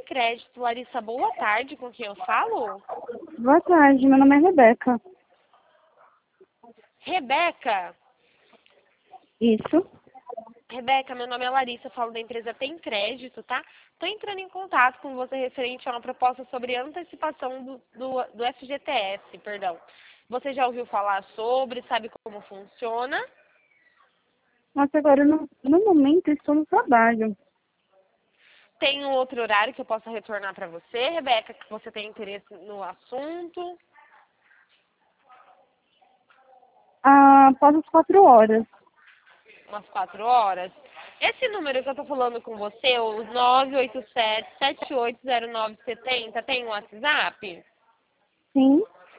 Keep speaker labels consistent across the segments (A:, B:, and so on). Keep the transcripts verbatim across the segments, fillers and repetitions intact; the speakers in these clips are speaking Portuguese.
A: Crédito. Larissa, boa tarde, com quem eu falo?
B: Boa tarde, meu nome é Rebeca.
A: Rebeca.
B: Isso.
A: Rebeca, meu nome é Larissa, falo da empresa Tem Crédito, tá? Estou entrando em contato com você referente a uma proposta sobre antecipação do, do, do F G T S, perdão. Você já ouviu falar sobre, sabe como funciona?
B: Nossa, agora no, no momento estou no trabalho.
A: Tem um outro horário que eu possa retornar para você, Rebeca, que você tem interesse no assunto?
B: Ah, após as quatro horas.
A: Umas quatro horas. Esse número que eu tô falando com você, o nove oito sete, sete oito zero nove sete zero, tem um WhatsApp?
B: Sim.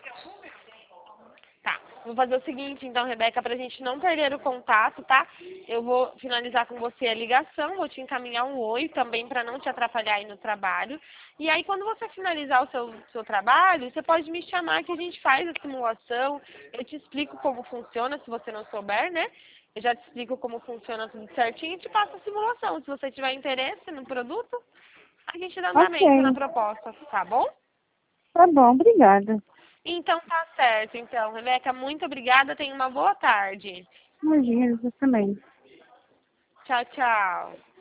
A: Tá. Vou fazer o seguinte, então, Rebeca, pra gente não perder o contato, tá? Eu vou finalizar com você a ligação, vou te encaminhar um oi também pra não te atrapalhar aí no trabalho. E aí, quando você finalizar o seu, seu trabalho, você pode me chamar que a gente faz a simulação, eu te explico como funciona, se você não souber, né? Eu já te explico como funciona tudo certinho e te passo a simulação. Se você tiver interesse no produto, a gente dá andamento na
B: Ok.
A: proposta, tá bom?
B: Tá bom, obrigada.
A: Então tá certo, então, Rebeca, muito obrigada, tenha uma boa tarde.
B: Imagina, você também.
A: Tchau, tchau.